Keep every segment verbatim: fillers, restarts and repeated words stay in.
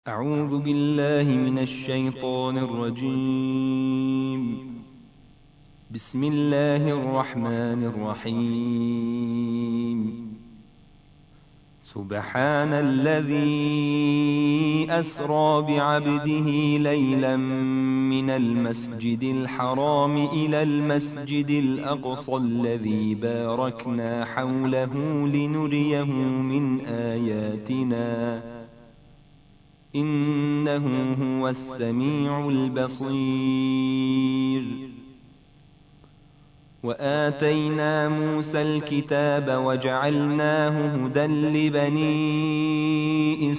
أعوذ بالله من الشيطان الرجيم. بسم الله الرحمن الرحيم. سبحان الذي أسرى بعبده ليلا من المسجد الحرام إلى المسجد الأقصى الذي باركنا حوله لنريه من آياتنا إنه هو السميع البصير. وآتينا موسى الكتاب وجعلناه هدى لبني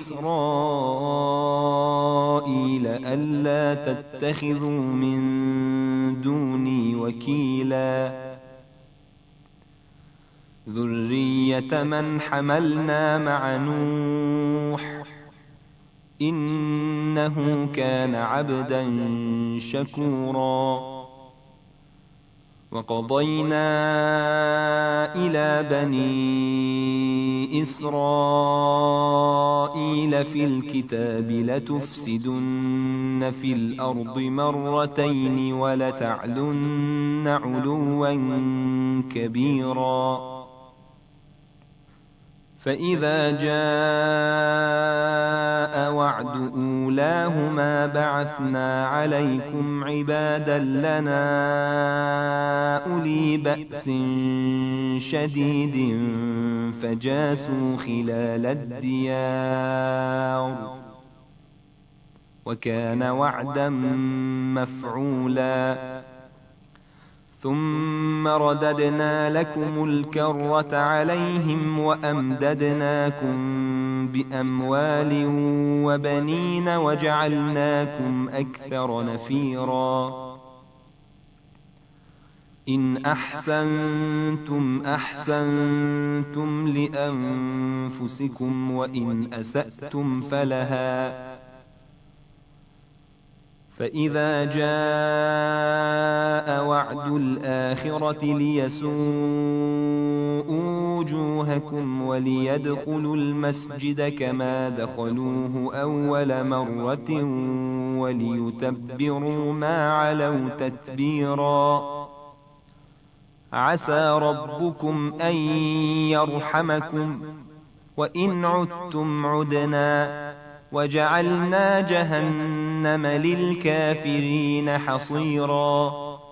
إسرائيل ألا تتخذوا من دوني وكيلا ذرية من حملنا مع نوح إنه كان عبدا شكورا. وقضينا إلى بني إسرائيل في الكتاب لتفسدن في الأرض مرتين ولتعلن علوا كبيرا. فإذا جاء وعد أولاهما بعثنا عليكم عبادا لنا أولي بأس شديد فجاسوا خلال الديار وكان وعدا مفعولا. ثم رددنا لكم الكرة عليهم وأمددناكم بأموال وبنين وجعلناكم أكثر نفيرا. إن أحسنتم أحسنتم لأنفسكم وإن أسأتم فلها. فإذا جاء وعد الآخرة ليسوءوا وجوهكم وليدخلوا المسجد كما دخلوه أول مرة وليتبروا ما علوا تتبيرا. عسى ربكم أن يرحمكم وإن عدتم عدنا وجعلنا جهنم للكافرين حصيرا.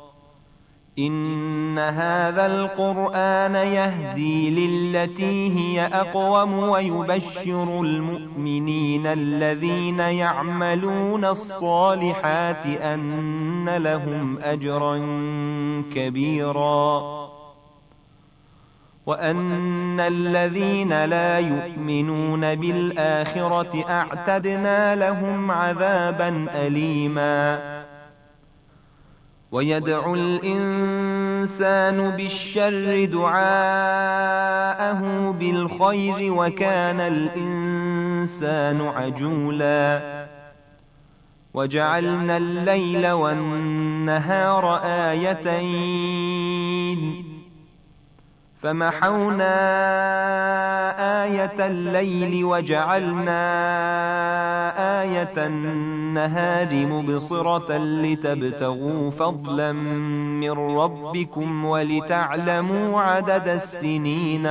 إن هذا القرآن يهدي للتي هي أقوم ويبشر المؤمنين الذين يعملون الصالحات أن لهم أجرا كبيرا وأن الذين لا يؤمنون بالآخرة أعتدنا لهم عذابا أليما. ويدعو الإنسان بالشر دعاءه بالخير وكان الإنسان عجولا. وجعلنا الليل والنهار آيتين فمحونا آية الليل وجعلنا آية النهار مبصرة لتبتغوا فضلا من ربكم ولتعلموا عدد السنين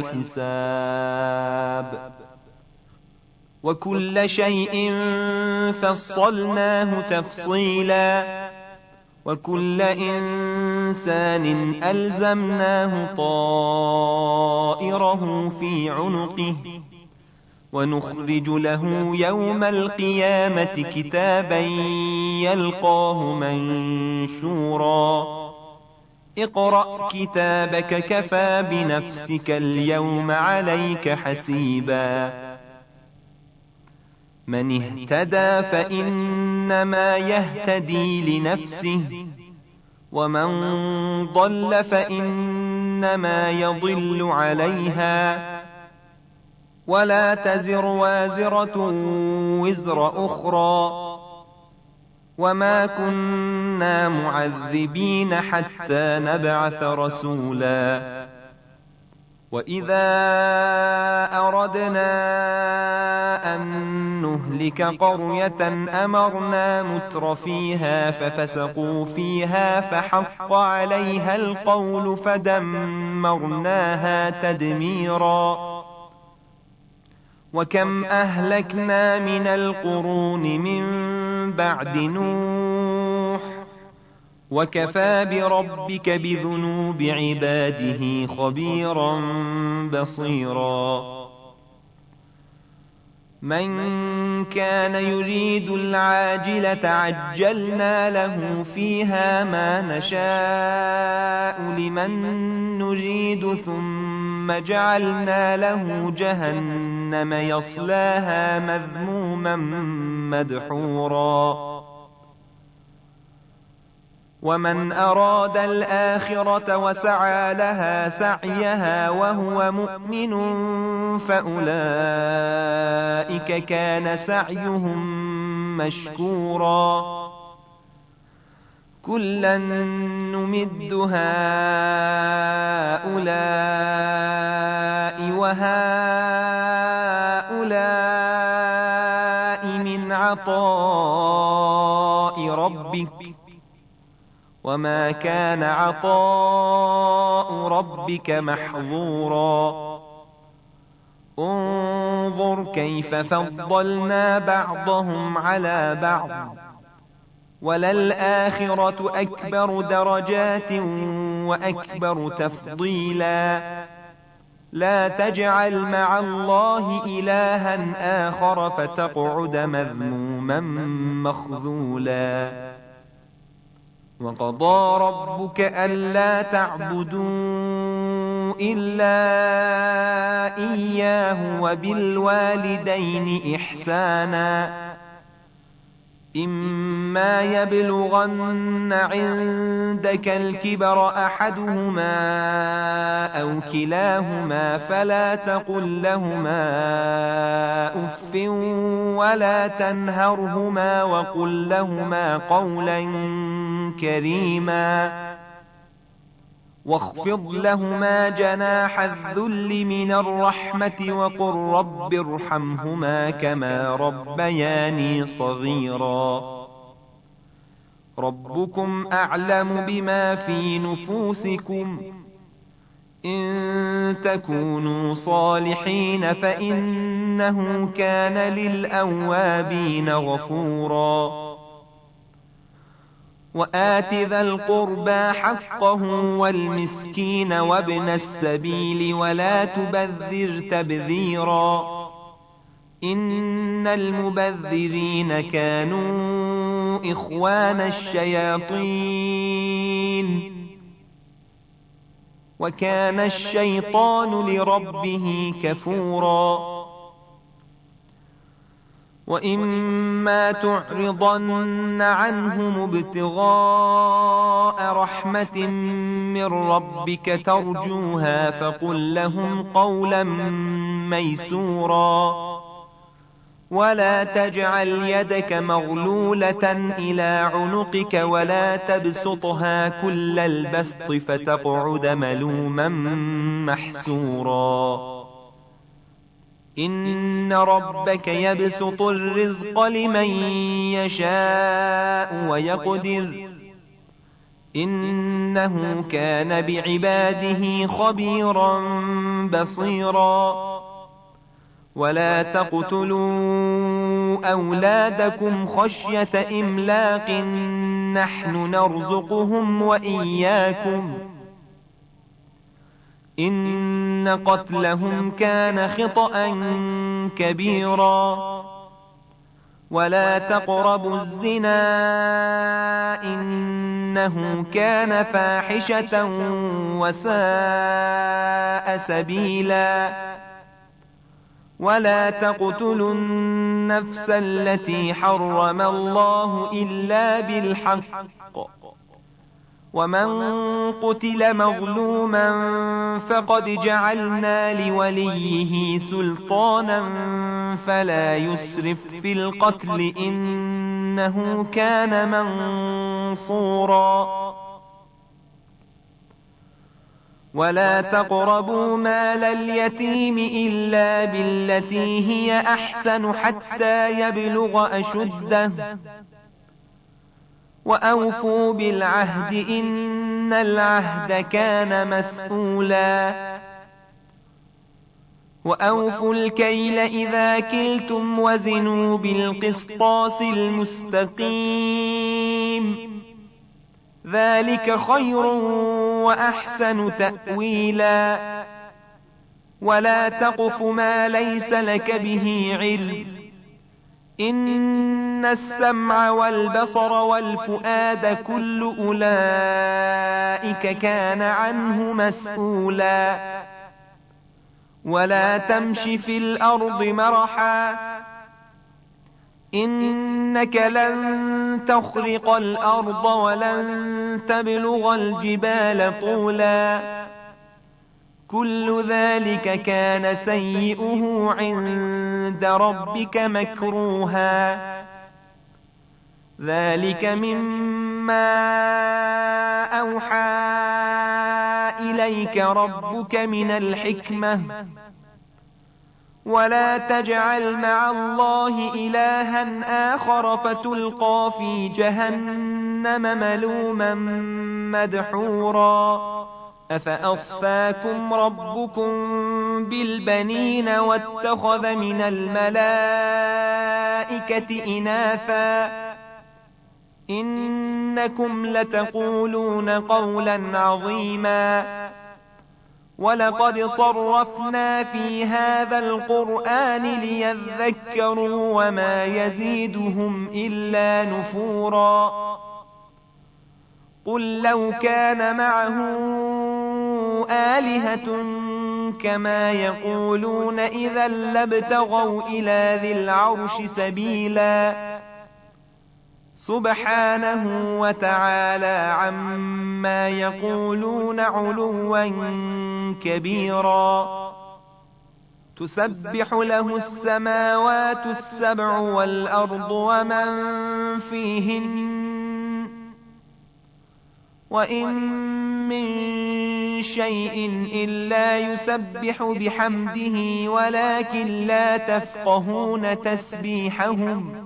والحساب. وكل شيء فصلناه تفصيلا. وكل إنسان ألزمناه طائره في عنقه ونخرج له يوم القيامة كتابا يلقاه منشورا. اقرأ كتابك كفى بنفسك اليوم عليك حسيبا. من اهتدى فإنما يهتدي لنفسه ومن ضل فإنما يضل عليها ولا تزر وازرة وزر أخرى وما كنا معذبين حتى نبعث رسولا. وإذا أردنا أن نهلك قرية أمرنا متر فيها ففسقوا فيها فحق عليها القول فدمرناها تدميرا وكم أهلكنا من القرون من بعد نوح وكفى بربك بذنوب عباده خبيرا بصيرا من كان يريد العاجلة عجلنا له فيها ما نشاء لمن نريد ثم جعلنا له جهنم يصلاها مذموما مدحورا ومن أراد الآخرة وسعى لها سعيها وهو مؤمن فأولئك كان سعيهم مشكورا كلا نمد هؤلاء وهؤلاء من عطاء ربك وما كان عطاء ربك محظورا انظر كيف فضلنا بعضهم على بعض وللآخرة أكبر درجات وأكبر تفضيلا لا تجعل مع الله إلها آخر فتقعد مذموما مخذولا وقضى ربك ألا تعبدوا إلا إياه وبالوالدين إحسانا إما يبلغن عندك الكبر أحدهما أو كلاهما فلا تقل لهما أف ولا تنهرهما وقل لهما قولا كريما واخفض لهما جناح الذل من الرحمة وقل رب ارحمهما كما ربياني صغيرا ربكم أعلم بما في نفوسكم إن تكونوا صالحين فإنه كان للأوابين غفورا وآت ذا القربى حقه والمسكين وابن السبيل ولا تبذر تبذيرا إن المبذرين كانوا إخوان الشياطين وكان الشيطان لربه كفورا وإما تعرضن عنهم ابتغاء رحمة من ربك ترجوها فقل لهم قولا ميسورا ولا تجعل يدك مغلولة إلى عنقك ولا تبسطها كل البسط فتقعد ملوما محسورا إن ربك يبسط الرزق لمن يشاء ويقدر إنه كان بعباده خبيرا بصيرا ولا تقتلوا أولادكم خشية إملاق نحن نرزقهم وإياكم إن قتلهم كان خطأ كبيرا ولا تقربوا الزنا إنه كان فاحشة وساء سبيلا ولا تقتلوا النفس التي حرم الله إلا بالحق ومن قتل مظلوما فقد جعلنا لوليه سلطانا فلا يسرف في القتل إنه كان منصورا ولا تقربوا مال اليتيم إلا بالتي هي أحسن حتى يبلغ أشده وأوفوا بالعهد إن العهد كان مسؤولا وأوفوا الكيل إذا كلتم وزنوا بالقسطاس المستقيم ذلك خير وأحسن تأويلا ولا تقف ما ليس لك به علم إن السمع والبصر والفؤاد كل أولئك كان عنه مسؤولا ولا تمش في الأرض مرحا إنك لن تخرق الأرض ولن تبلغ الجبال طولا كل ذلك كان سيئه عند ربك مكروها ذلك مما أوحى إليك ربك من الحكمة ولا تجعل مع الله إلها آخر فتلقى في جهنم ملوما مدحورا أفأصفاكم ربكم بالبنين واتخذ من الملائكة إناثا إنكم لتقولون قولا عظيما ولقد صرفنا في هذا القرآن ليذكروا وما يزيدهم إلا نفورا قل لو كان معه آلهة كما يقولون إذا لابتغوا إلى ذي العرش سبيلا سبحانه وتعالى عما يقولون علوا كبيرا تسبح له السماوات السبع والأرض ومن فيهن وإن من شيء إلا يسبح بحمده ولكن لا تفقهون تسبيحهم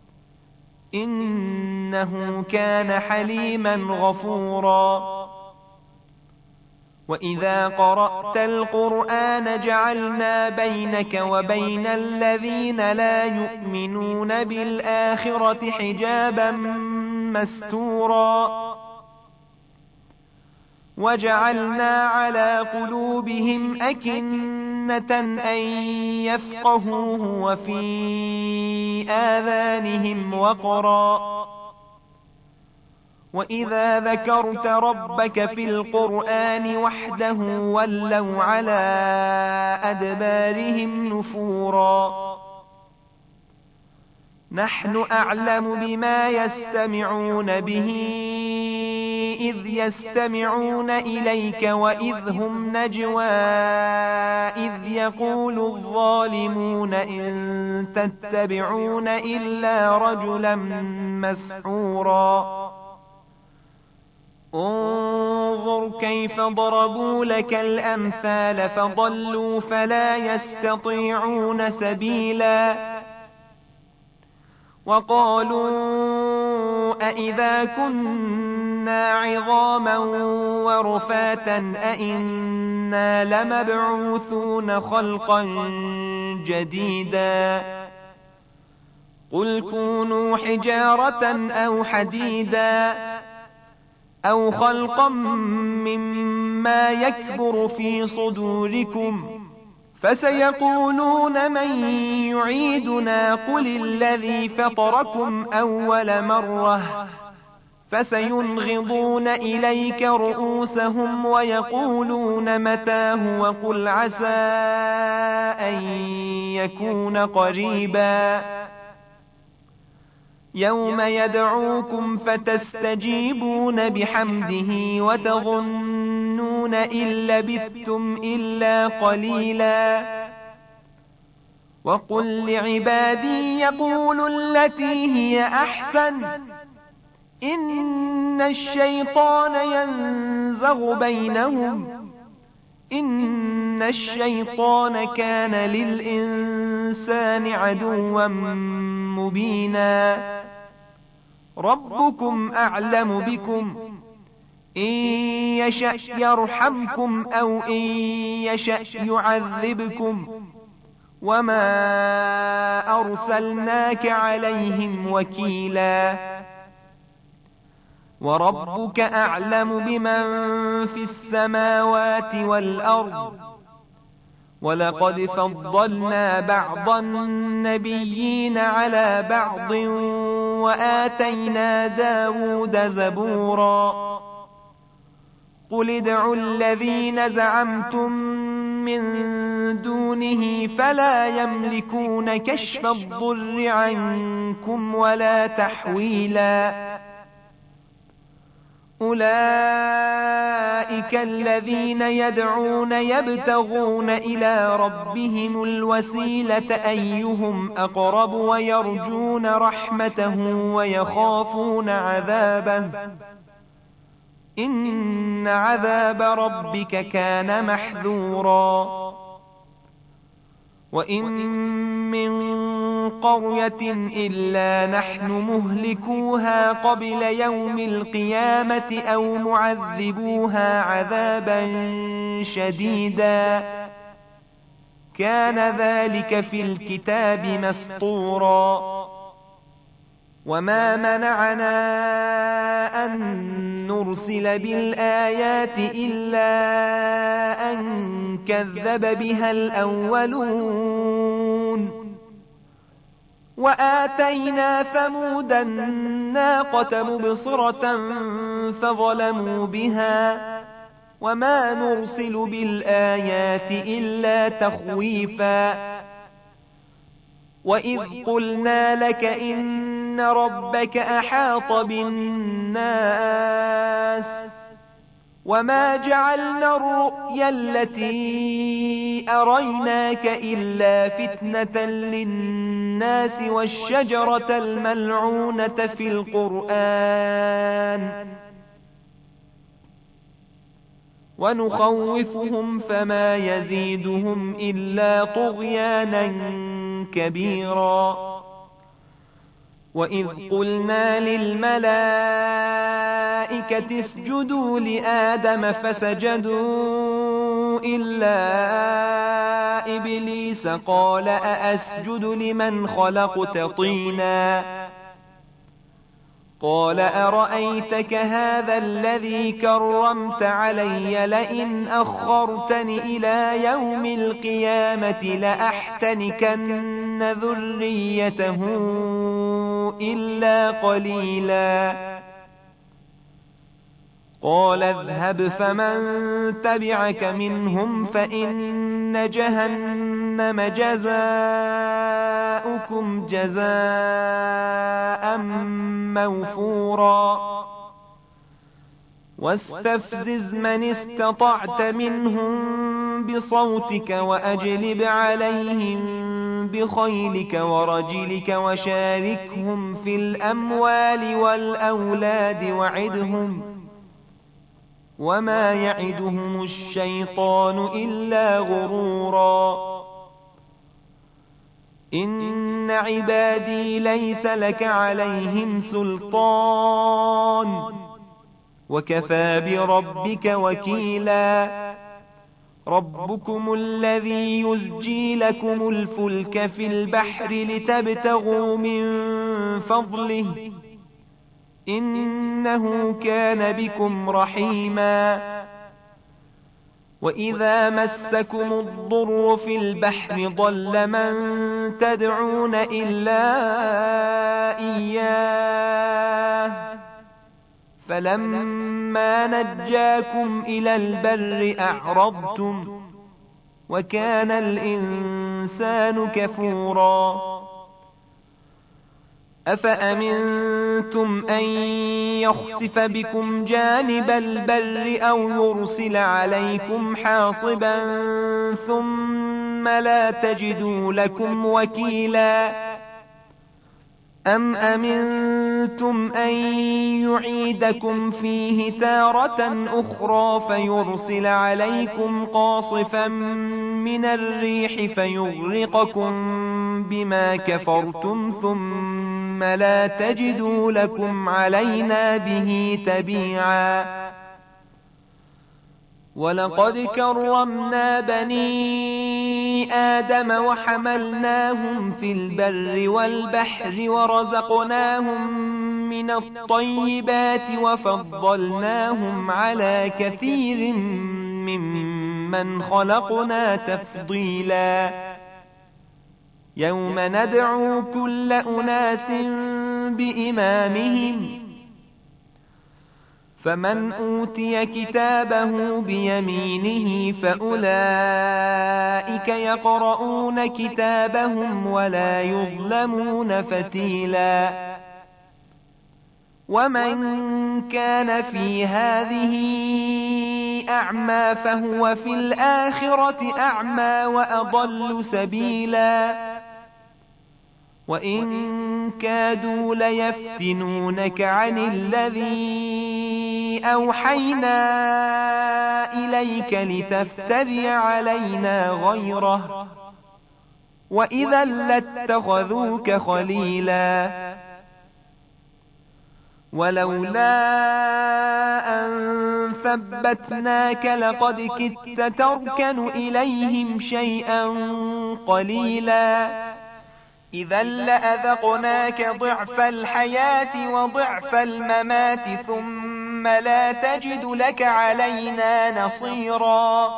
إنه كان حليما غفورا وإذا قرأت القرآن جعلنا بينك وبين الذين لا يؤمنون بالآخرة حجابا مستورا وجعلنا على قلوبهم أكنة أن يفقهوه وفي آذانهم وقرا وإذا ذكرت ربك في القرآن وحده ولوا على أدبارهم نفورا نحن أعلم بما يستمعون به إذ يستمعون إليك وإذ هم نجوى إذ يقول الظالمون إن تتبعون إلا رجلا مسحورا انظر كيف ضربوا لك الأمثال فضلوا فلا يستطيعون سبيلا وقالوا أئذا كنا عظاما ورفاتا أئنا لمبعوثون خلقا جديدا قل كونوا حجارة أو حديدا أو خلقا مما يكبر في صدوركم فسيقولون من يعيدنا قل الذي فطركم أول مرة فسينغضون إليك رؤوسهم ويقولون متاه وقل عسى أن يكون قريبا يوم يدعوكم فتستجيبون بحمده وتظنون إن لبثتم إلا قليلا وقل لعبادي يقولوا التي هي أحسن إن الشيطان ينزغ بينهم إن الشيطان كان للإنسان عدوا مبينا ربكم أعلم بكم إن يشأ يرحمكم أو إن يشأ يعذبكم وما أرسلناك عليهم وكيلا وربك أعلم بمن في السماوات والأرض ولقد فضلنا بعض النبيين على بعض وآتينا داود زبورا قل ادعوا الذين زعمتم من دونه فلا يملكون كشف الضر عنكم ولا تحويلا أولئك الذين يدعون يبتغون إلى ربهم الوسيلة أيهم أقرب ويرجون رحمته ويخافون عذابه إن عذاب ربك كان محذورا وإن من قرية إلا نحن مهلكوها قبل يوم القيامة أو معذبوها عذابا شديدا كان ذلك في الكتاب مسطورا وما منعنا أن نرسل بالآيات إلا أن كذب بها الأولون وآتينا ثمود الناقة مبصرة فظلموا بها وما نرسل بالآيات إلا تخويفا وإذ قلنا لك إن ربك أحاط بالناس وما جعلنا الرؤيا التي أريناك إلا فتنة للناس والشجرة الملعونة في القرآن ونخوفهم فما يزيدهم إلا طغيانا كبيرا وإذ قلنا للملائكة اسجدوا لآدم فسجدوا إلا إبليس قال أأسجد لمن خلقت طينا قال أرأيتك هذا الذي كرمت علي لئن أخرتني إلى يوم القيامة لأحتنكن ذريته إلا قليلا قال اذهب فمن تبعك منهم فإن جهنم جزاؤكم جزاء موفورا واستفزز من استطعت منهم بصوتك وأجلب عليهم بخيلك ورجلك وشاركهم في الأموال والأولاد وعدهم وما يعدهم الشيطان إلا غرورا إن عبادي ليس لك عليهم سلطان وكفى بربك وكيلا ربكم الذي يزجي لكم الفلك في البحر لتبتغوا من فضله إنه كان بكم رحيما وإذا مسكم الضر في البحر ضل من تدعون إلا إياه فلما نجاكم إلى البر أعرضتم وكان الإنسان كفورا أفأمنتم أن يخسف بكم جانب البر أو يرسل عليكم حاصبا ثم لا تجدوا لكم وكيلا أم أمنتم أمنتم أن يعيدكم فيه تارة أخرى فيرسل عليكم قاصفا من الريح فيغرقكم بما كفرتم ثم لا تجدوا لكم علينا به تبيعا ولقد كرمنا بني آدم وحملناهم في البر والبحر ورزقناهم من الطيبات وفضلناهم على كثير ممن خلقنا تفضيلا يوم ندعو كل أناس بإمامهم فمن أوتي كتابه بيمينه فأولئك يقرؤون كتابهم ولا يظلمون فتيلا ومن كان في هذه أعمى فهو في الآخرة أعمى وأضل سبيلا وإن كادوا ليفتنونك عن الذي أوحينا إليك لتفتري علينا غيره وإذا لاتخذوك خليلا ولولا أن ثبتناك لقد كدت تركن إليهم شيئا قليلا إذا لأذقناك ضعف الحياة وضعف الممات ثم لا تجد لك علينا نصيرا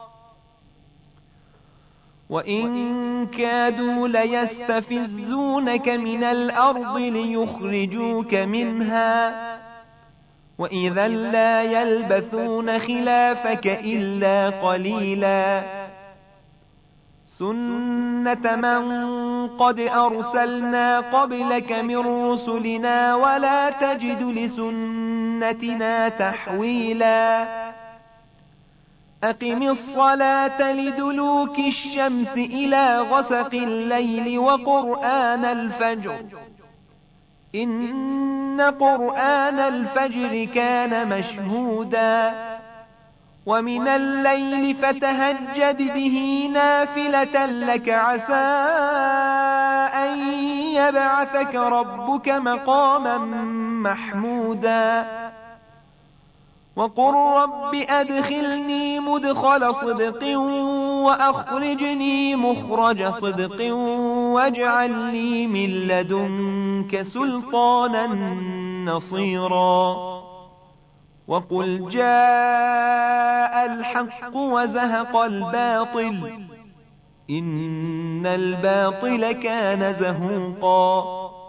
وإن كادوا ليستفزونك من الأرض ليخرجوك منها وإذا لا يلبثون خلافك إلا قليلا سنة من قد أرسلنا قبلك من رسلنا ولا تجد لسنتنا تحويلا أقم الصلاة لدلوك الشمس إلى غسق الليل وقرآن الفجر إن قرآن الفجر كان مشهودا ومن الليل فتهجد به نافلة لك عسى أن يبعثك ربك مقاما محمودا وقل رب أدخلني مدخل صدق وأخرجني مخرج صدق واجعل لي من لدنك سلطانا نصيرا وقل جاء الحق وزهق الباطل إن الباطل كان زهوقا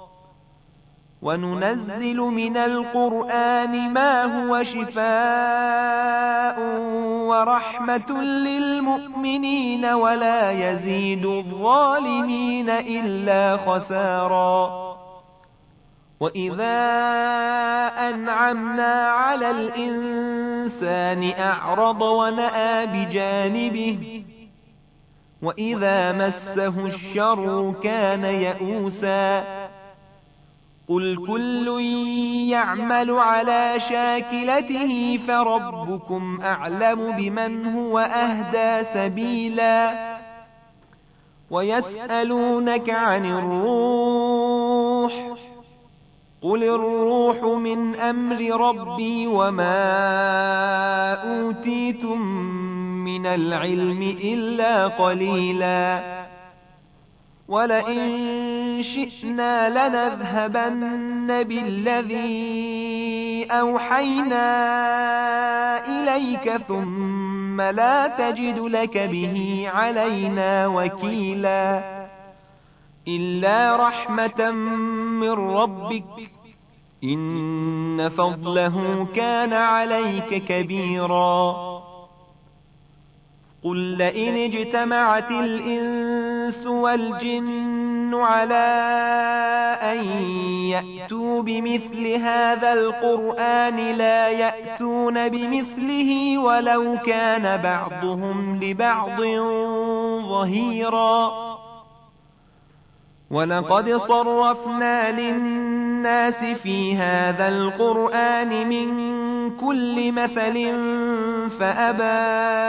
وننزل من القرآن ما هو شفاء ورحمة للمؤمنين ولا يزيد الظالمين إلا خسارا وإذا أنعمنا على الإنسان أعرض ونأى بجانبه وإذا مسه الشر كان يئوسا قل كل يعمل على شاكلته فربكم أعلم بمن هو أهدى سبيلا ويسألونك عن الروح قل الروح من أمر ربي وما أوتيتم من العلم إلا قليلا ولئن شئنا لنذهبن بالذي أوحينا إليك ثم لا تجد لك به علينا وكيلا إلا رحمة من ربك إن فضله كان عليك كبيرا قل لئن اجتمعت الإنس والجن على أن يأتوا بمثل هذا القرآن لا يأتون بمثله ولو كان بعضهم لبعض ظهيرا ولقد صرفنا للناس في هذا القرآن من كل مثل فأبى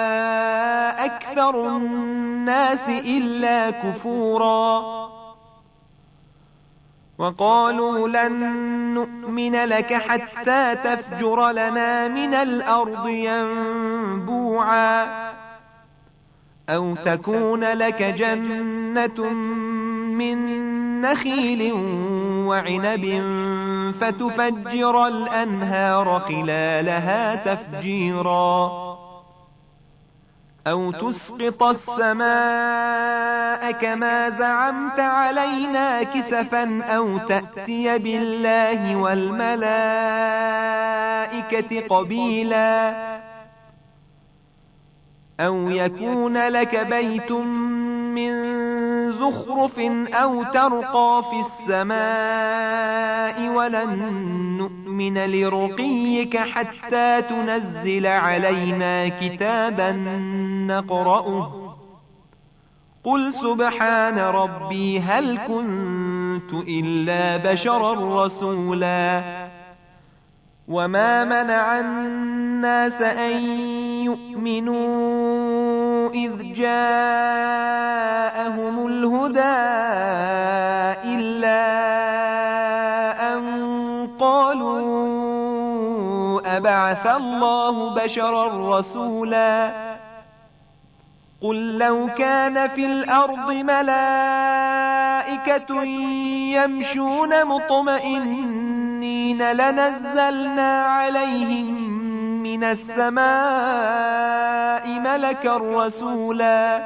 أكثر الناس إلا كفورا وقالوا لن نؤمن لك حتى تفجر لنا من الأرض ينبوعا أو تكون لك جنة من نخيل وعنب فتفجر الأنهار خلالها تفجيرا أو تسقط السماء كما زعمت علينا كسفا أو تأتي بالله والملائكة قبيلا أو يكون لك بيت من زخرف أو ترقى في السماء ولن نؤمن لرقيك حتى تنزل علينا كتابا نقرأه قل سبحان ربي هل كنت إلا بشرا رسولا وما منع الناس أن يؤمنوا إذ جاءهم الهدى إلا أن قالوا أبعث الله بشرا رسولا قل لو كان في الأرض ملائكة يمشون مطمئنين لنزلنا عليهم من السماء ملكا رسولا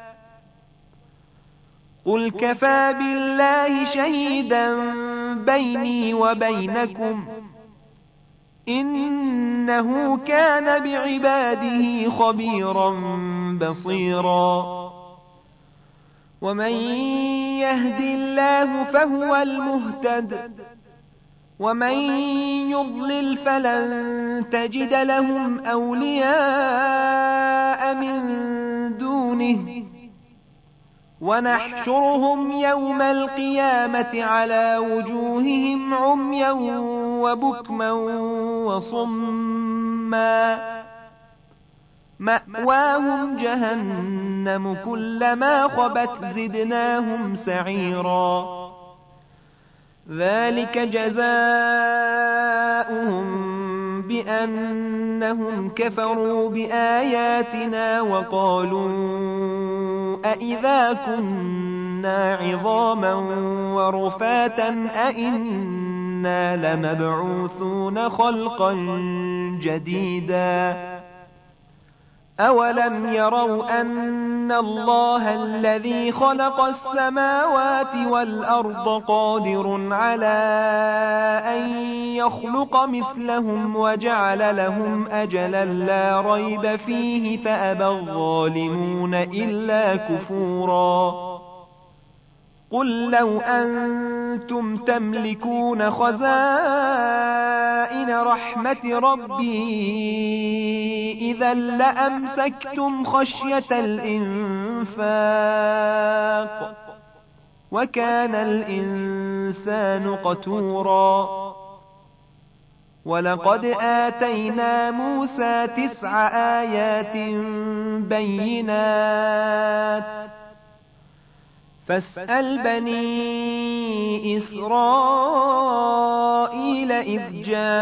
قل كفى بالله شهيدا بيني وبينكم إنه كان بعباده خبيرا بصيرا ومن يهد الله فهو المهتد ومن يضلل فلن تجد لهم أولياء من دونه ونحشرهم يوم القيامة على وجوههم عميا وبكما وصما مأواهم جهنم كلما خبت زدناهم سعيرا ذلك جزاؤهم بأنهم كفروا بآياتنا وقالوا أئذا كنا عظاما ورفاتا أئنا لمبعوثون خلقا جديدا أولم يروا أن الله الذي خلق السماوات والأرض قادر على أن يخلق مثلهم وجعل لهم أجلا لا ريب فيه فأبى الظالمون إلا كفورا قل لو أنتم تملكون خزائن رحمة ربي إذا لأمسكتم خشية الإنفاق وكان الإنسان قتورا ولقد آتينا موسى تسع آيات بينات فاسأل بني إسرائيل إذ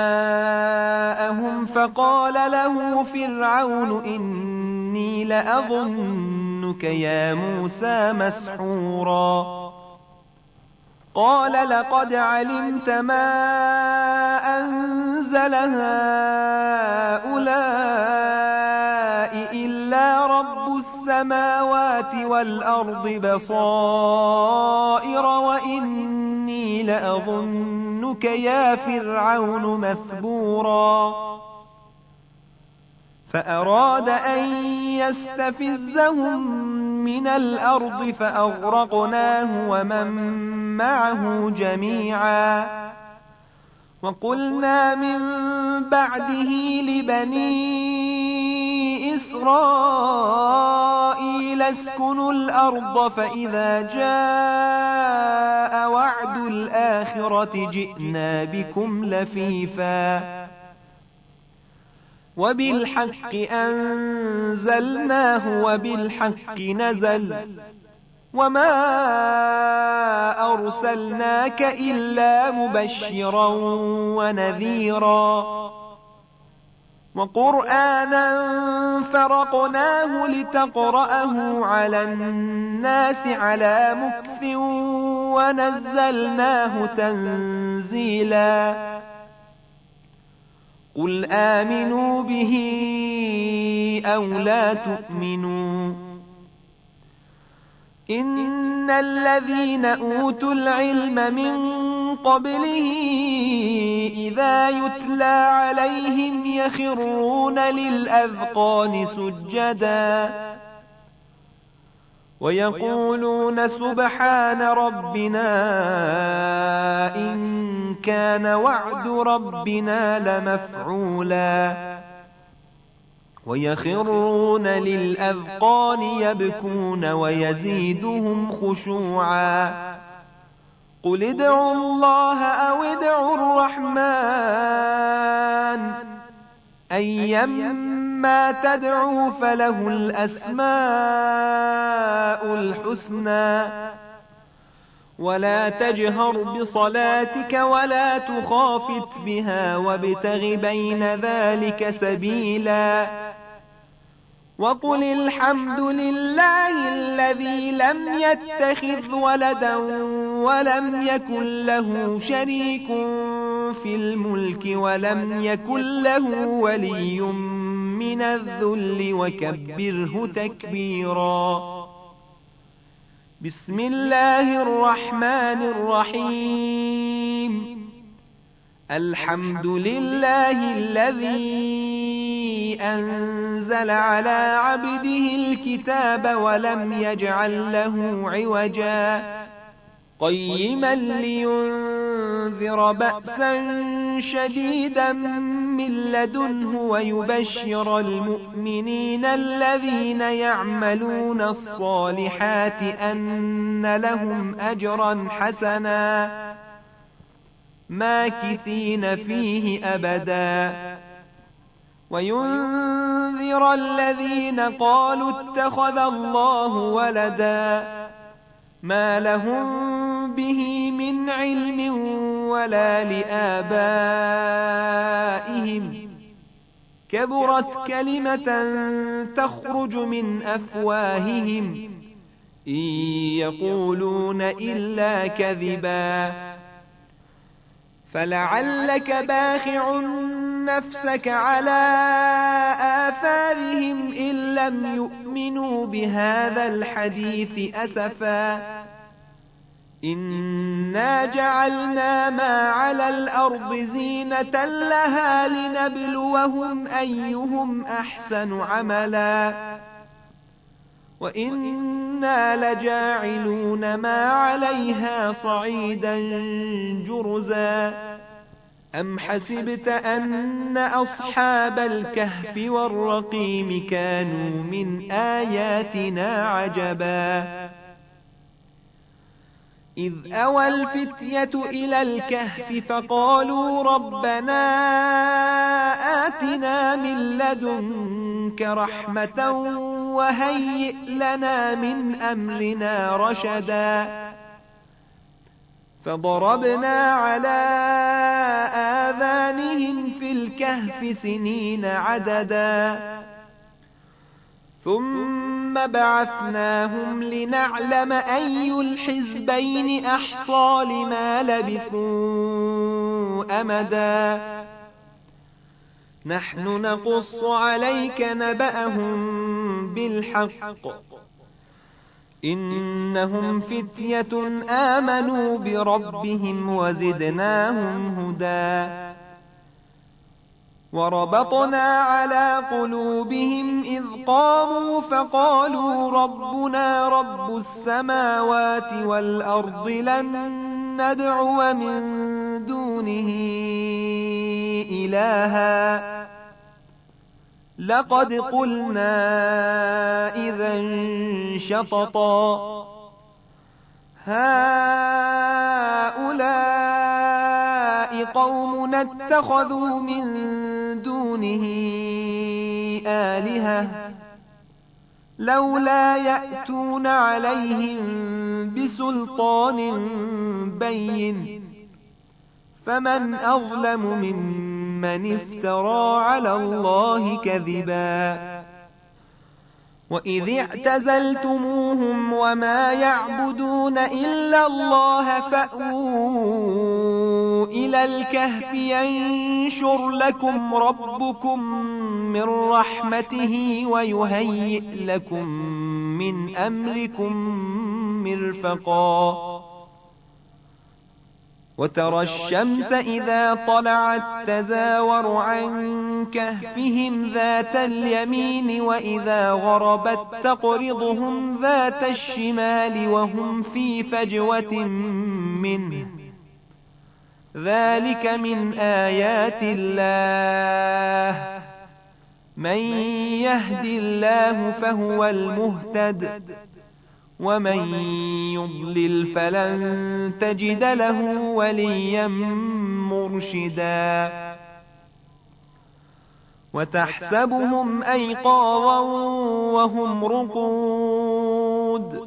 جاءهم فقال له فرعون إني لأظنك يا موسى مسحورا قال لقد علمت ما أنزل هؤلاء إلا رب السماوات والأرض بصائر وإني لأظنك يا فرعون مثبورا فأراد أن يستفزهم من الأرض فأغرقناه ومن معه جميعا وقلنا من بعده لبني إسرائيل إسرائيل اسكنوا الأرض فإذا جاء وعد الآخرة جئنا بكم لفيفا وبالحق أنزلناه وبالحق نزل وما أرسلناك إلا مبشرا ونذيرا وقرآنا فرقناه لتقرأه على الناس على مكث ونزلناه تنزيلا قل آمنوا به أو لا تؤمنوا إن الذين أوتوا العلم من قبله إذا يتلى عليهم يخرون للأذقان سجدا ويقولون سبحان ربنا إن كان وعد ربنا لمفعولا ويخرون للأذقان يبكون ويزيدهم خشوعا قل ادعوا الله أو ادعوا الرحمن أيما تدعوا فله الأسماء الحسنى ولا تجهر بصلاتك ولا تخافت بها وابتغ بين ذلك سبيلا وقل الحمد لله الذي لم يتخذ ولدا ولم يكن له شريك في الملك ولم يكن له ولي من الذل وكبره تكبيرا بسم الله الرحمن الرحيم الحمد لله الذي أنزل على عبده الكتاب ولم يجعل له عوجا قيما لينذر بأسا شديدا من لدنه ويبشر المؤمنين الذين يعملون الصالحات أن لهم أجرا حسنا ماكثين فيه أبدا وينذر الذين قالوا اتخذ الله ولدا ما لهم به من علم ولا لآبائهم كبرت كلمة تخرج من أفواههم إن يقولون إلا كذبا فلعلك باخع نفسك على آثارهم إن لم يؤمنوا بهذا الحديث أسفا إنا جعلنا ما على الأرض زينة لها لنبلوهم أيهم أحسن عملا وإنا لجاعلون ما عليها صعيدا جرزا أم حسبت أن أصحاب الكهف والرقيم كانوا من آياتنا عجبا إذ أوى الفتية إلى الكهف فقالوا ربنا آتنا من لدنك رحمة وهيئ لنا من أمرنا رشدا فضربنا على آذانهم في الكهف سنين عددا ثم بعثناهم لنعلم أي الحزبين أحصى لما لبثوا أمدا نحن نقص عليك نبأهم بالحق إنهم فتية آمنوا بربهم وزدناهم هدى وربطنا على قلوبهم إذ قاموا فقالوا ربنا رب السماوات والأرض لن ندعو من دونه إلها لقد قلنا إذا شططا هؤلاء قوم اتخذوا من دونه آلهة لولا يأتون عليهم بسلطان بين فمن أظلم ممن افترى على الله كذبا وإذ اعتزلتموهم وما يعبدون إلا الله فأووا إلى الكهف ينشر لكم ربكم من رحمته ويهيئ لكم من أمركم مرفقا وترى الشمس إذا طلعت تزاور عن كهفهم ذات اليمين وإذا غربت تقرضهم ذات الشمال وهم في فجوة منه ذلك من آيات الله من يهد الله فهو المهتد ومن يضلل فلن تجد له وليا مرشدا وتحسبهم أيقاظا وهم رقود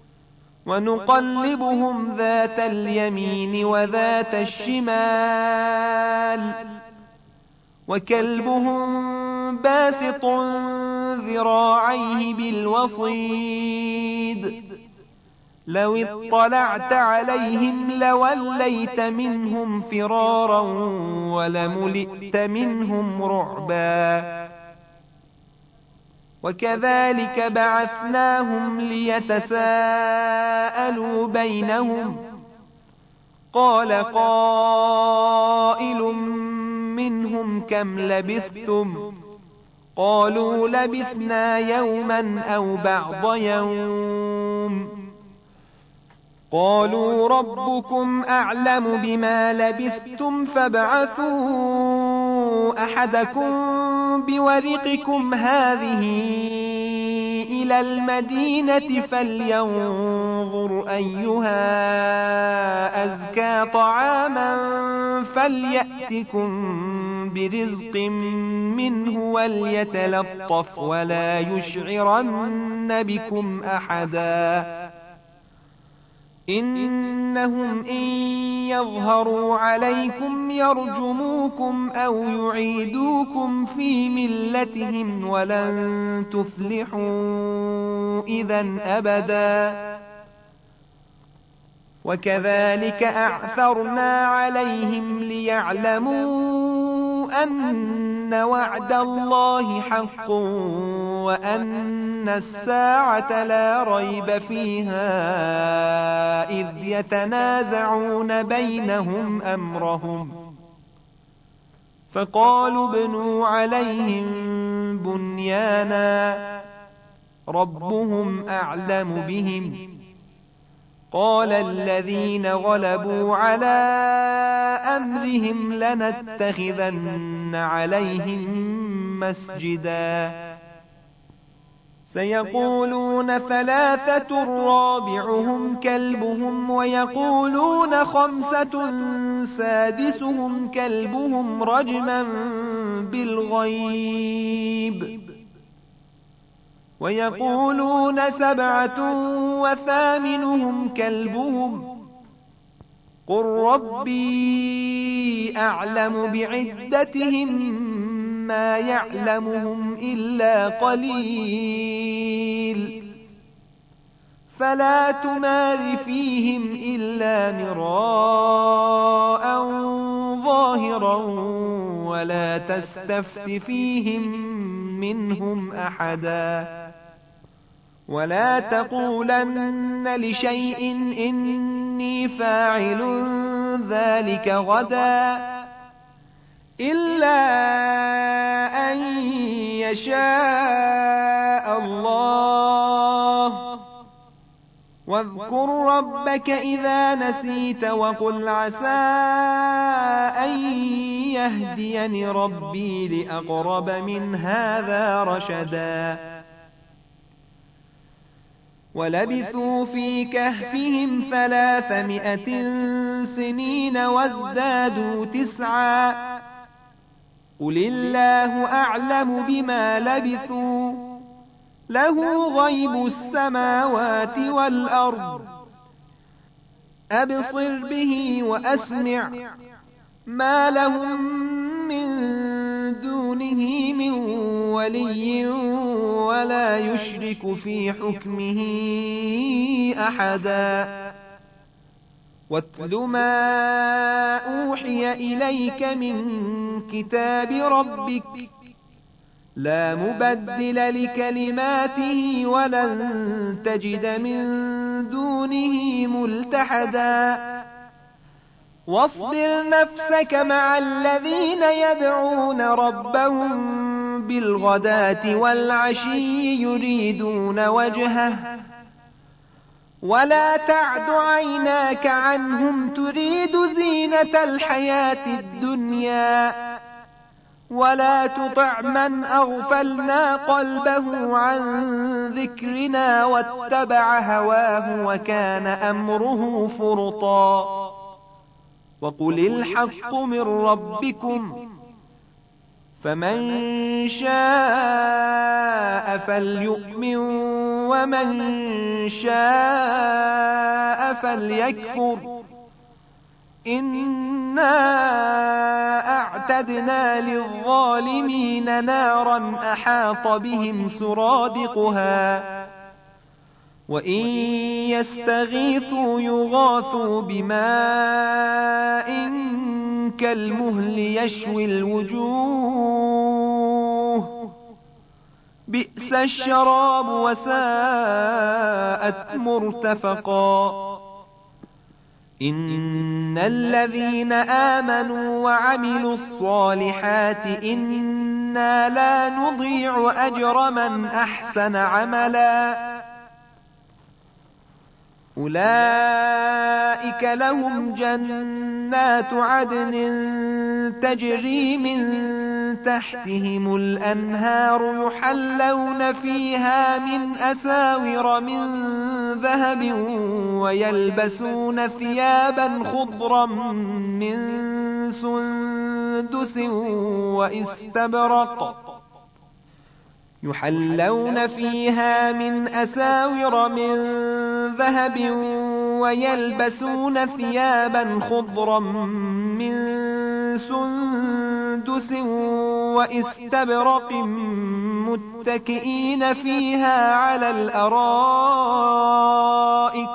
ونقلبهم ذات اليمين وذات الشمال وكلبهم باسط ذراعيه بالوصيد لو اطلعت عليهم لوليت منهم فرارا ولملئت منهم رعبا وكذلك بعثناهم ليتساءلوا بينهم قال قائل منهم كم لبثتم قالوا لبثنا يوما أو بعض يوم قالوا ربكم أعلم بما لبثتم فابعثوا أحدكم بورقكم هذه إلى المدينة فلينظر أيها أزكى طعاما فليأتكم برزق منه وليتلطف ولا يشعرن بكم أحدا إنهم إن يظهروا عليكم يرجموكم أو يعيدوكم في ملتهم ولن تفلحوا إذا أبدا وكذلك أعثرنا عليهم ليعلموا أن وعد الله حق وأن الساعة لا ريب فيها إذ يتنازعون بينهم أمرهم فقالوا ابنوا عليهم بنيانا ربهم أعلم بهم قال الذين غلبوا على أمرهم لنتخذن عليهم مسجدا سيقولون ثلاثة رابعهم كلبهم ويقولون خمسة سادسهم كلبهم رجما بالغيب ويقولون سبعة وثامنهم كلبهم قل ربي أعلم بعدتهم ما يعلمهم إلا قليل فلا تمار فيهم إلا مراء ظاهرا ولا تستفت فيهم منهم أحدا ولا تقولن لشيء إني فاعل ذلك غدا إلا أن يشاء الله واذكر ربك إذا نسيت وقل عسى أن يهديني ربي لأقرب من هذا رشدا ولبثوا في كهفهم ثلاثمائة سنين وازدادوا تسعا قل الله أعلم بما لبثوا له غيب السماوات والأرض أبصر به وأسمع ما لهم من دونه من ولي ولا يشرك في حكمه أحدا واتل ما أوحي إليك من كتاب ربك لا مبدل لكلماته ولن تجد من دونه ملتحدا واصبر نفسك مع الذين يدعون ربهم بالغداة والعشي يريدون وجهه ولا تعد عيناك عنهم تريد زينة الحياة الدنيا ولا تطع من أغفلنا قلبه عن ذكرنا واتبع هواه وكان أمره فرطا وقل الحق من ربكم فمن شاء فليؤمن ومن شاء فليكفر إنا أعتدنا للظالمين نارا أحاط بهم سرادقها وإن يستغيثوا يغاثوا بماء كالمهل يشوي الوجوه بئس الشراب وساءت مرتفقا إن الذين آمنوا وعملوا الصالحات إنا لا نضيع أجر من أحسن عملا أولئك لهم جنات عدن تجري من تحتهم الأنهار يحلون فيها من أساور من ذهب ويلبسون ثيابا خضرا من سندس واستبرق يحلون فيها من أساور من ذهب ويلبسون ثيابا خضرا من سندس واستبرق متكئين فيها على الأرائك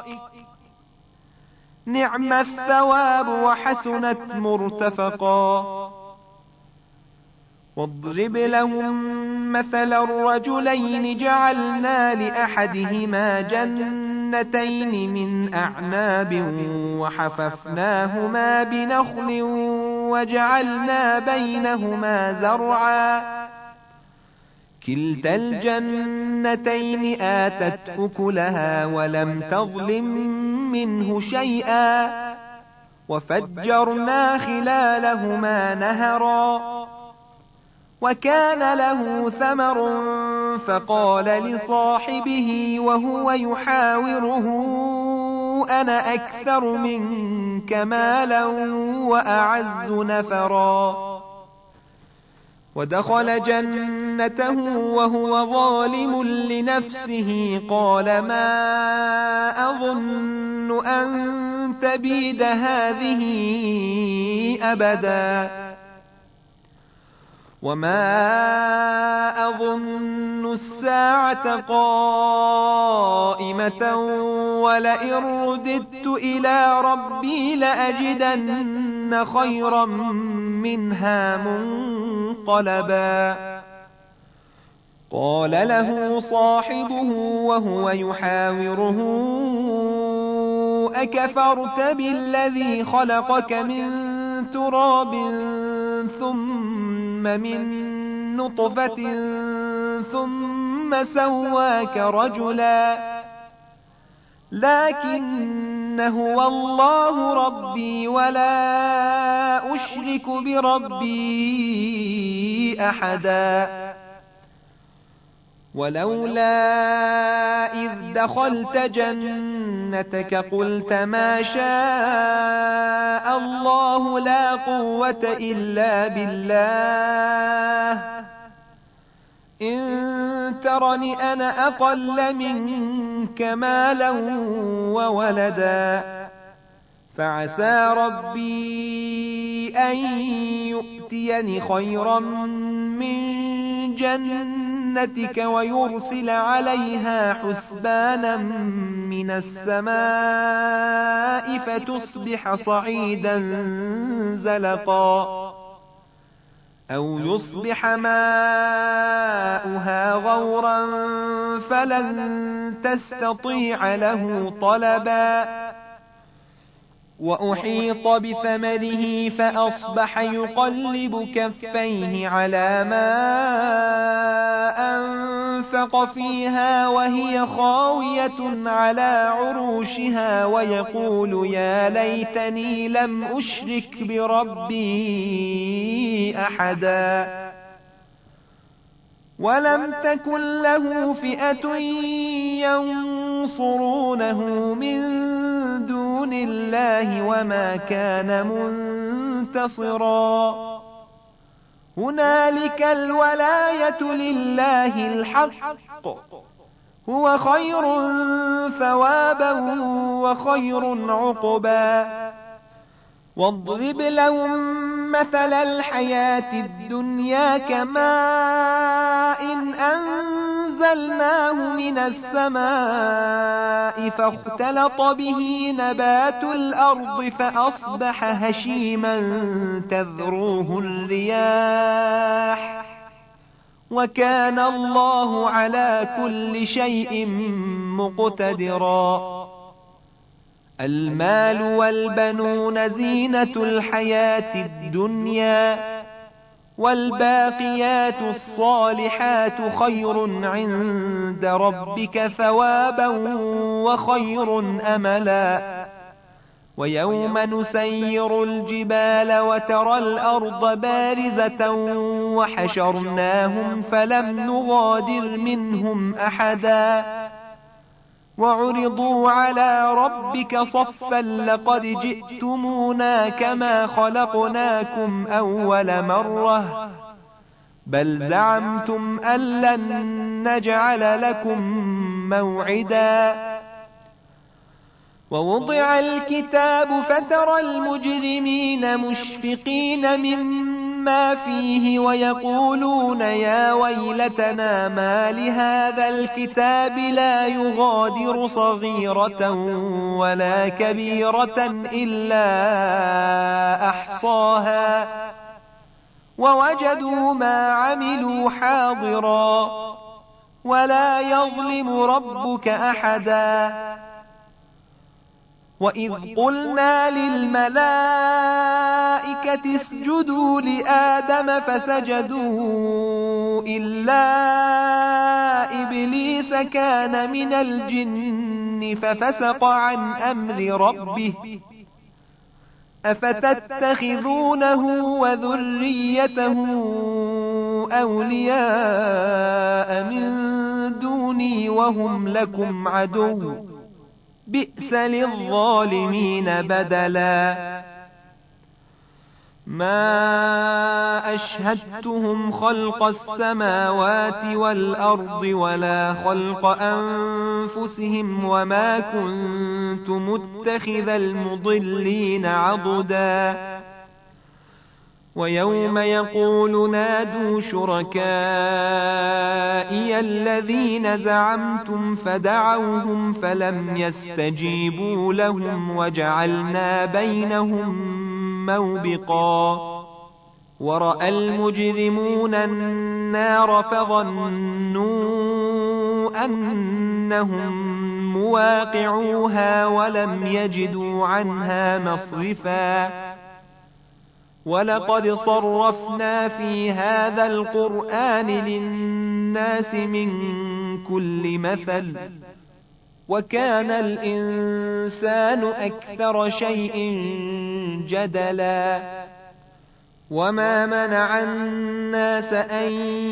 نعم الثواب وحسنت مرتفقا واضرب لهم مثل الرجلين جعلنا لأحدهما جنتين من أعناب وحففناهما بنخل وجعلنا بينهما زرعا كلتا الجنتين آتت أكلها ولم تظلم منه شيئا وفجرنا خلالهما نهرا وكان له ثمر فقال لصاحبه وهو يحاوره أنا أكثر منك مالا وأعز نفرا ودخل جنته وهو ظالم لنفسه قال ما أظن أن تبيد هذه أبدا وما أظن الساعة قائمة ولئن رددت إلى ربي لأجدن خيرا منها منقلبا قال له صاحبه وهو يحاوره أكفرت بالذي خلقك من تراب ثم من نطفة ثم سواك رجلا لكن هو الله ربي ولا أشرك بربي أحدا ولولا إذ دخلت جنتك قلت ما شاء الله لا قوة إلا بالله إن ترني أنا أقل منك مالا وولدا فعسى ربي أن يؤتيني خيرا من جنتك ويرسل عليها حسبانا من السماء فتصبح صعيدا زلقا أو يصبح ماؤها غورا فلن تستطيع له طلبا وأحيط بثمره فأصبح يقلب كفيه على ما أنفق فيها وهي خاوية على عروشها ويقول يا ليتني لم أشرك بربي أحدا ولم تكن له فئة ينصرونه من دون الله وما كان منتصرا هنالك الولاية لله الحق هو خير ثوابا وخير عقبا واضرب لهم مثل الحياة الدنيا كماء أنزلناه من السماء فاختلط به نبات الأرض فأصبح هشيما تذروه الرياح وكان الله على كل شيء مقتدرا المال والبنون زينة الحياة الدنيا والباقيات الصالحات خير عند ربك ثوابا وخير أملا ويوم نسير الجبال وترى الأرض بارزة وحشرناهم فلم نغادر منهم أحدا وعرضوا على ربك صفا لقد جئتمونا كما خلقناكم أول مرة بل زعمتم أن لن نجعل لكم موعدا ووضع الكتاب فترى المجرمين مشفقين مما فيه ويقولون يا ويلتنا ما لهذا الكتاب لا يغادر صغيرة ولا كبيرة إلا أحصاها ووجدوا ما عملوا حاضرا ولا يظلم ربك أحدا وإذ قلنا للملائكة اسجدوا لآدم فسجدوا إلا إبليس كان من الجن ففسق عن أمر ربه أفتتخذونه وذريته أولياء من دوني وهم لكم عدو بئس للظالمين بدلا ما أشهدتهم خلق السماوات والأرض ولا خلق أنفسهم وما كنت متخذ المضلين عضدا ويوم يقول نادوا شركائي الذين زعمتم فدعوهم فلم يستجيبوا لهم وجعلنا بينهم موبقا ورأى المجرمون النار فظنوا أنهم مواقعوها ولم يجدوا عنها مصرفا ولقد صرفنا في هذا القرآن للناس من كل مثل وكان الإنسان أكثر شيء جدلا وما منع الناس أن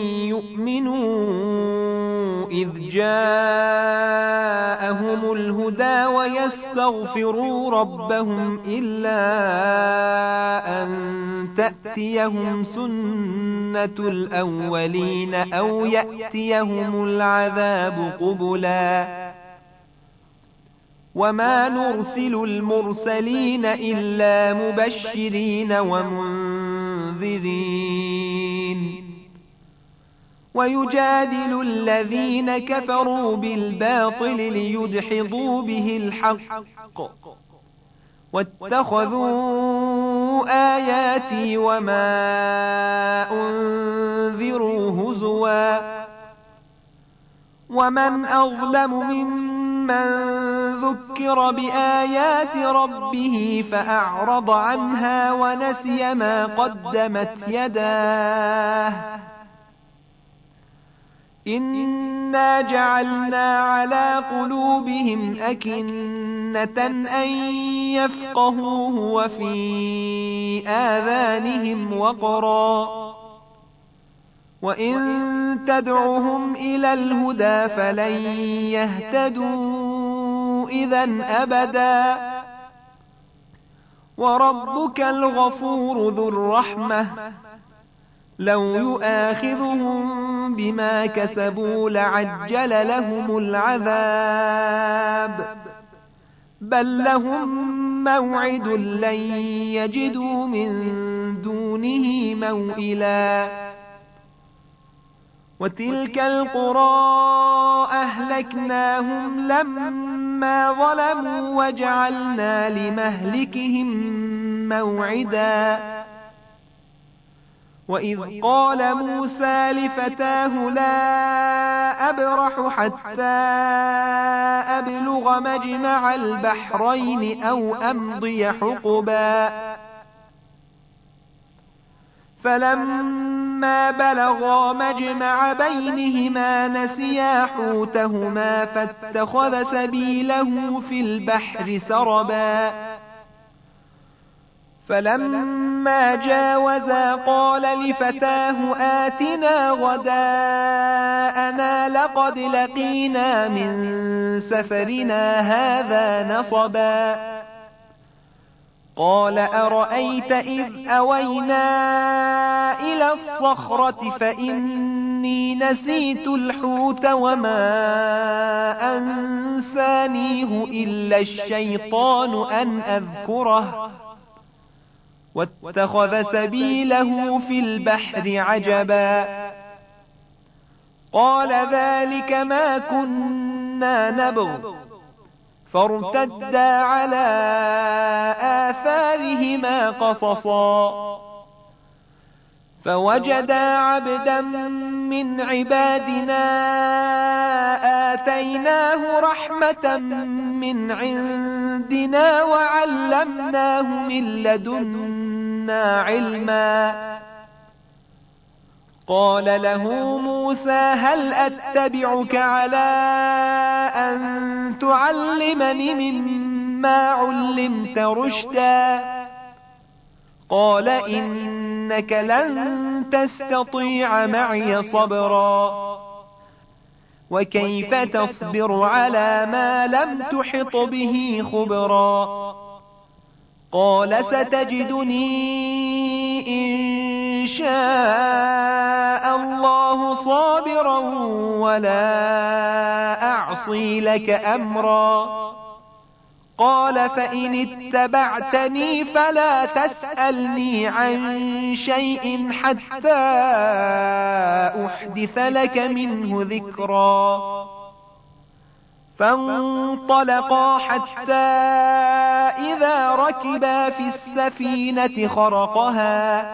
يؤمنوا إذ جاءهم الهدى ويستغفروا ربهم إلا أن تأتيهم سنة الأولين أو يأتيهم العذاب قبلا وما نرسل المرسلين إلا مبشرين ومنذرين ويجادل الذين كفروا بالباطل ليدحضوا به الحق واتخذوا آياتي وما أنذروا هزوا ومن أظلم ممن ذكر بآيات ربه فأعرض عنها ونسي ما قدمت يداه إنا جعلنا على قلوبهم أكنة أن يفقهوه وفي آذانهم وقرا وإن تدعهم إلى الهدى فلن يهتدوا إذن أبدا وربك الغفور ذو الرحمة لو يؤاخذهم بما كسبوا لعجل لهم العذاب بل لهم موعد لن يجدوا من دونه موئلا وتلك القرى أهلكناهم لما ظلموا وجعلنا لمهلكهم موعدا وإذ قال موسى لفتاه لا أبرح حتى أبلغ مجمع البحرين أو أمضي حقبا فلما بلغا مجمع بينهما نسيا حوتهما فاتخذ سبيله في البحر سربا فلما جاوزا قال لفتاه آتنا غداءنا لقد لقينا من سفرنا هذا نصبا قال أرأيت إذ أوينا إلى الصخرة فإني نسيت الحوت وما أنسانيه إلا الشيطان أن أذكره واتخذ سبيله في البحر عجبا قال ذلك ما كنا نبغ فارتدا على آثارهما قصصا فوجدا عبدا من عبادنا آتيناه رحمة من عندنا وعلمناه من لدنا علما قال له موسى هل أتبعك على أن تعلمني مما علمت رشدا قال إنك لن تستطيع معي صبرا وكيف تصبر على ما لم تحط به خبرا قال ستجدني إن شاء الله صابرا ولا أعصي لك أمرا قال فإن اتبعتني فلا تسألني عن شيء حتى أحدث لك منه ذكرا فانطلقا حتى إذا ركبا في السفينة خرقها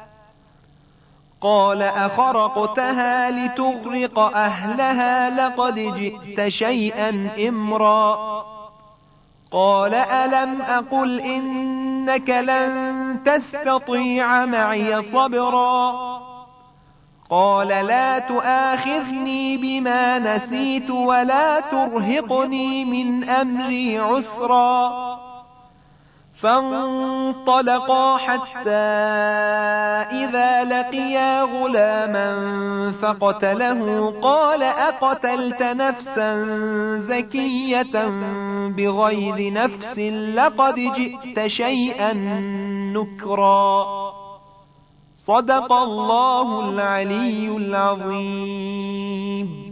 قال أخرقتها لتغرق أهلها لقد جئت شيئا إمرا قال ألم أقل إنك لن تستطيع معي صبرا قال لا تؤاخذني بما نسيت ولا ترهقني من أمري عسرا فانطلقا حتى إذا لقيا غلاما فقتله قال أقتلت نفسا زكية بغير نفس لقد جئت شيئا نكرا صدق الله العلي العظيم.